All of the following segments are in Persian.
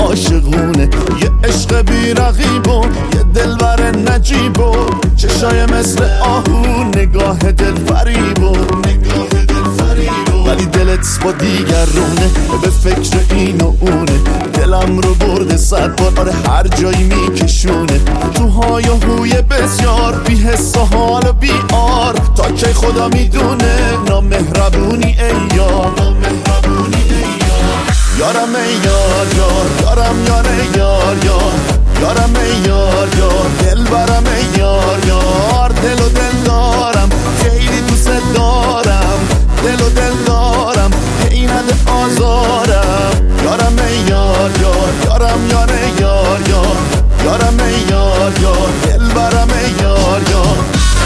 عاشقونه، یه عشق بی رقیب و یه دلبر نجیب و چشای مثل آهو، نگاه دل فریب و ولی دلت با دیگرونه، به فکر این و اونه. دلم رو برده 100 بار، آره هر جایی میکشونه. تو های و هوی بسیار، بی حس و حال و بی آر. تا کی خدا میدونه، نامهربونی ای یار، یارم ای یار یار، یارم یار ای یار یار، یارم ای یار یار، دل برم ای یار یار. دل و دل دارم، خیلی دوست دارم، دل و دل دارم، هی نده آزارم. یارم ای یار یار، یارم یار ای یار یار، یارم ای یار یار، دل برم ای یار یار.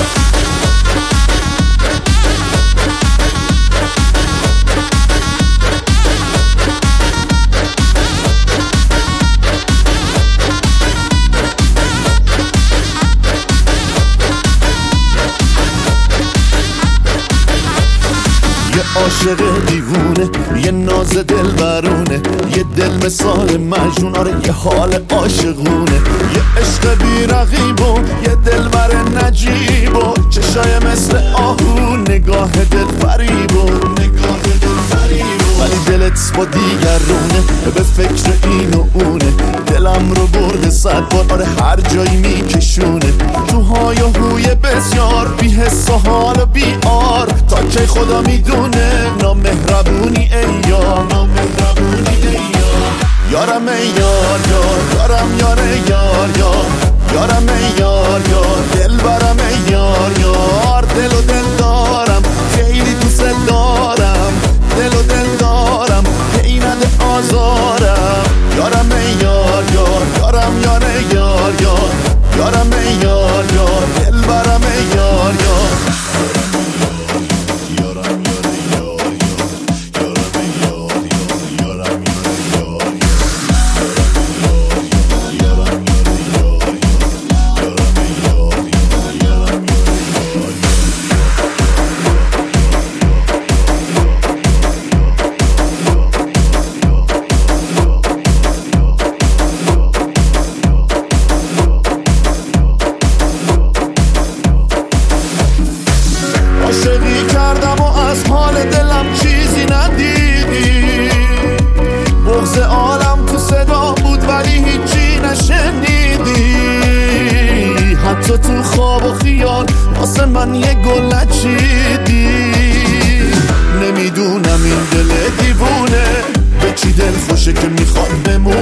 یه عاشق دیوونه، یه ناز دل برونه، یه دل مثال مجنون، آره یه حال عاشقونه. یه عشق بی رقیب و یه دلبر نجیب و چشای مثل آهو، نگاه دل فریب و ولی دلت با دیگرونه، به فکر این و اونه. دلم رو برده 100 بار، آره هر جایی میکشونه. تو های و هوی بسیار، بی حس و حال و بی آر. تا کی خدا میدونه، نامهربونی ای یار، یارم ای یار یار، یارم یار ای یار یار، یارم ای یار یار، دل برم ای یار یار. دل و دل دارم، خیلی دوست دارم، دل و دل دارم، هی نده آزارم. یارم ای یار یار، یارم یار ای یار یار، یارم ای یار یار، دل برم ای یار یار. عاشقی کردم و از حال دلم چیزی ندیدی. بغض عالم تو صدا بود ولی هیچی نشنیدی. حتی تو خواب و خیال واسه من یه گل نچیدی. نمیدونم این دل دیوونه به چی دل خوشه که میخواد بمونه.